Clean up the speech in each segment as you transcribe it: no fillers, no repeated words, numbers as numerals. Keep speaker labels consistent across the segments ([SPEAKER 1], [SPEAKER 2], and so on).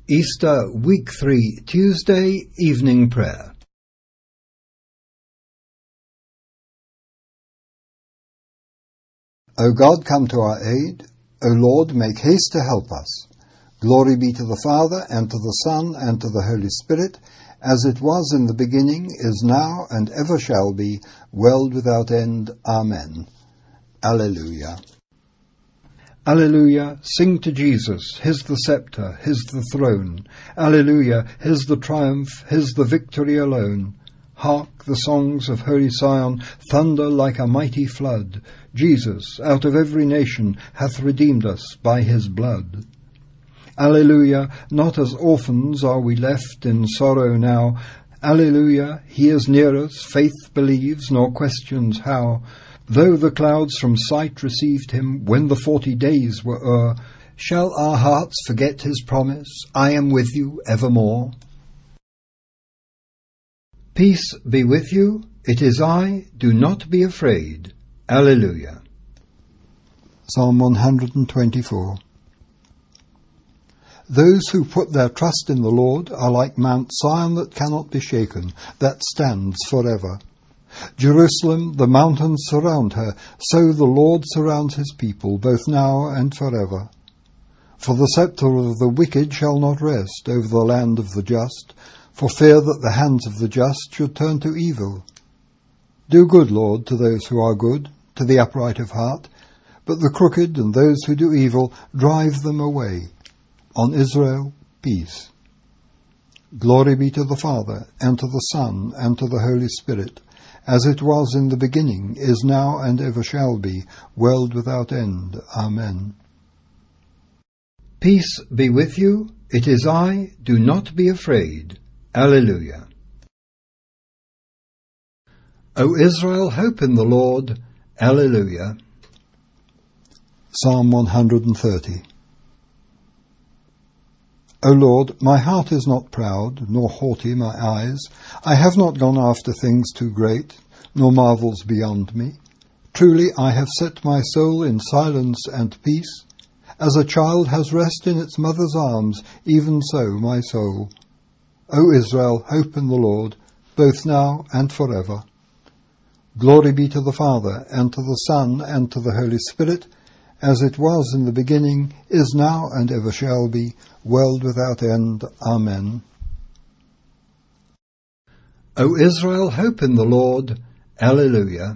[SPEAKER 1] Easter Week 3, Tuesday, Evening Prayer.
[SPEAKER 2] O God, come to our aid. O Lord, make haste to help us. Glory be to the Father, and to the Son, and to the Holy Spirit, as it was in the beginning, is now, and ever shall be, world without end. Amen. Alleluia.
[SPEAKER 1] Alleluia, sing to Jesus, his the sceptre, his the throne. Alleluia, his the triumph, his the victory alone. Hark, the songs of holy Sion thunder like a mighty flood. Jesus, out of every nation, hath redeemed us by his blood. Alleluia, not as orphans are we left in sorrow now. Alleluia, he is near us, faith believes, nor questions how. Though the clouds from sight received him, when the 40 days were o'er, shall our hearts forget his promise, I am with you evermore? Peace be with you, it is I, do not be afraid. Alleluia.
[SPEAKER 2] Psalm 124. Those who put their trust in the Lord are like Mount Sion that cannot be shaken, that stands forever. Jerusalem, the mountains surround her, so the Lord surrounds his people, both now and forever. For the sceptre of the wicked shall not rest over the land of the just, for fear that the hands of the just should turn to evil. Do good, Lord, to those who are good, to the upright of heart, but the crooked and those who do evil, drive them away. On Israel, peace. Glory be to the Father, and to the Son, and to the Holy Spirit, as it was in the beginning, is now, and ever shall be, world without end. Amen.
[SPEAKER 1] Peace be with you, it is I, do not be afraid. Alleluia. O Israel, hope in the Lord. Alleluia.
[SPEAKER 2] Psalm 130. O Lord, my heart is not proud, nor haughty my eyes. I have not gone after things too great, nor marvels beyond me. Truly I have set my soul in silence and peace. As a child has rest in its mother's arms, even so my soul. O Israel, hope in the Lord, both now and forever. Glory be to the Father, and to the Son, and to the Holy Spirit, as it was in the beginning, is now, and ever shall be, world without end. Amen.
[SPEAKER 1] O Israel, hope in the Lord. Alleluia.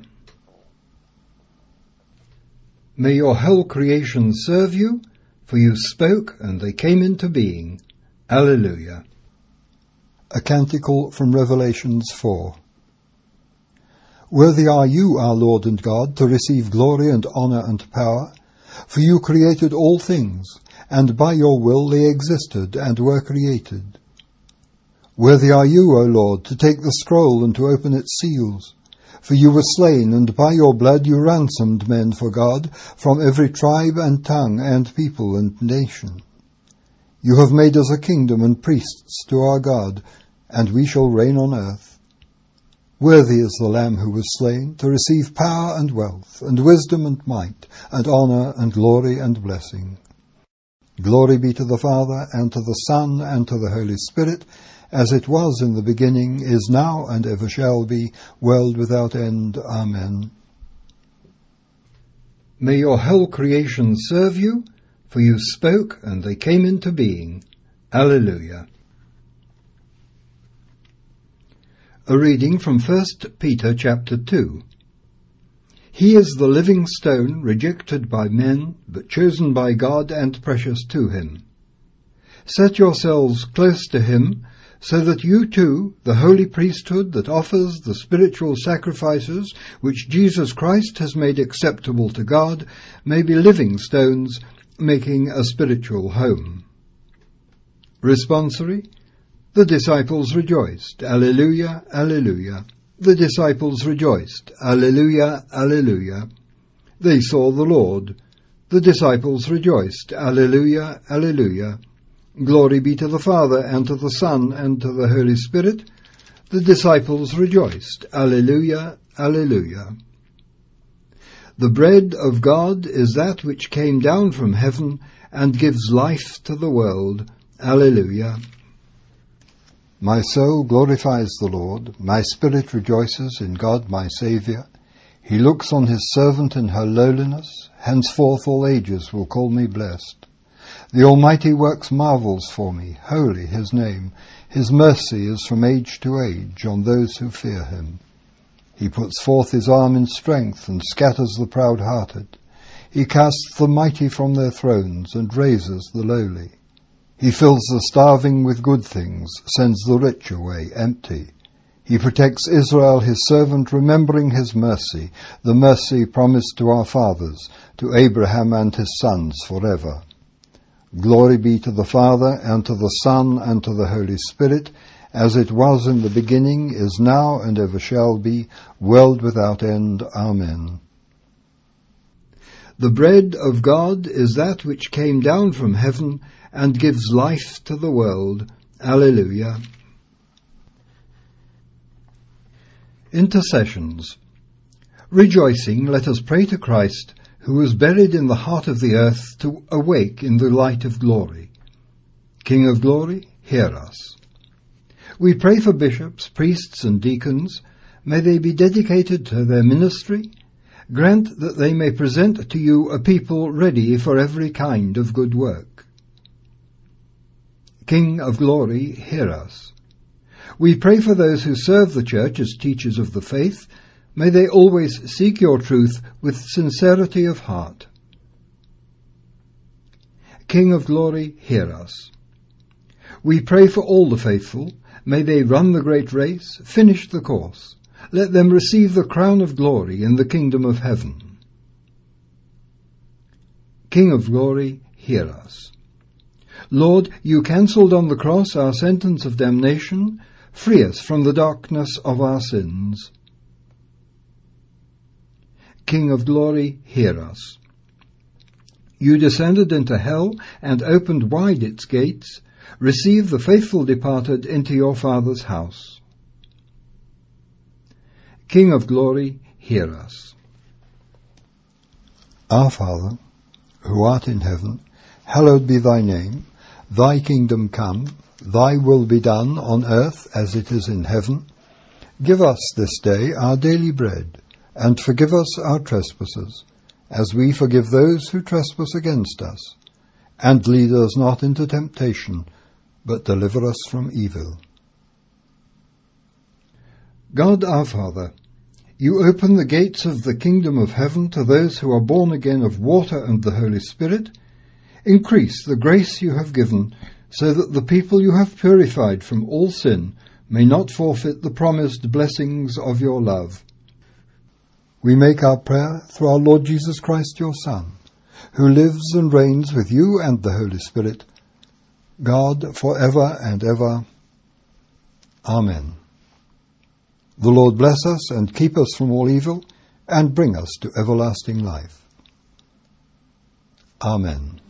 [SPEAKER 1] May your whole creation serve you, for you spoke, and they came into being. Alleluia.
[SPEAKER 2] A canticle from Revelations 4. Worthy are you, our Lord and God, to receive glory and honour and power, for you created all things, and by your will they existed and were created. Worthy are you, O Lord, to take the scroll and to open its seals, for you were slain, and by your blood you ransomed men for God from every tribe and tongue and people and nation. You have made us a kingdom and priests to our God, and we shall reign on earth. Worthy is the Lamb who was slain, to receive power and wealth, and wisdom and might, and honour and glory and blessing. Glory be to the Father, and to the Son, and to the Holy Spirit, as it was in the beginning, is now, and ever shall be, world without end. Amen.
[SPEAKER 1] May your whole creation serve you, for you spoke, and they came into being. Alleluia. A reading from 1 Peter chapter 2. He is the living stone, rejected by men, but chosen by God and precious to him. Set yourselves close to him, so that you too, the holy priesthood that offers the spiritual sacrifices which Jesus Christ has made acceptable to God, may be living stones, making a spiritual home. Responsory. The disciples rejoiced. Alleluia, alleluia. The disciples rejoiced. Alleluia, alleluia. They saw the Lord. The disciples rejoiced. Alleluia, alleluia. Glory be to the Father, and to the Son, and to the Holy Spirit. The disciples rejoiced. Alleluia, alleluia. The bread of God is that which came down from heaven and gives life to the world. Alleluia.
[SPEAKER 2] My soul glorifies the Lord. My spirit rejoices in God my Saviour. He looks on his servant in her lowliness. Henceforth all ages will call me blessed. The Almighty works marvels for me. Holy his name. His mercy is from age to age on those who fear him. He puts forth his arm in strength and scatters the proud-hearted. He casts the mighty from their thrones and raises the lowly. He fills the starving with good things, sends the rich away empty. He protects Israel his servant, remembering his mercy, the mercy promised to our fathers, to Abraham and his sons forever. Glory be to the Father, and to the Son, and to the Holy Spirit, as it was in the beginning, is now, and ever shall be, world without end. Amen.
[SPEAKER 1] The bread of God is that which came down from heaven and gives life to the world. Alleluia. Intercessions. Rejoicing, let us pray to Christ, who was buried in the heart of the earth, to awake in the light of glory. King of glory, hear us. We pray for bishops, priests, and deacons. May they be dedicated to their ministry. Grant that they may present to you a people ready for every kind of good work. King of glory, hear us. We pray for those who serve the Church as teachers of the faith. May they always seek your truth with sincerity of heart. King of glory, hear us. We pray for all the faithful. May they run the great race, finish the course. Let them receive the crown of glory in the kingdom of heaven. King of glory, hear us. Lord, you cancelled on the cross our sentence of damnation. Free us from the darkness of our sins. King of glory, hear us. You descended into hell and opened wide its gates. Receive the faithful departed into your Father's house. King of glory, hear us.
[SPEAKER 2] Our Father, who art in heaven, hallowed be thy name. Thy kingdom come, thy will be done on earth as it is in heaven. Give us this day our daily bread, and forgive us our trespasses, as we forgive those who trespass against us. And lead us not into temptation, but deliver us from evil.
[SPEAKER 1] God our Father, you open the gates of the kingdom of heaven to those who are born again of water and the Holy Spirit. Increase the grace you have given, so that the people you have purified from all sin may not forfeit the promised blessings of your love.
[SPEAKER 2] We make our prayer through our Lord Jesus Christ, your Son, who lives and reigns with you and the Holy Spirit, God, for ever and ever. Amen. The Lord bless us and keep us from all evil, and bring us to everlasting life. Amen.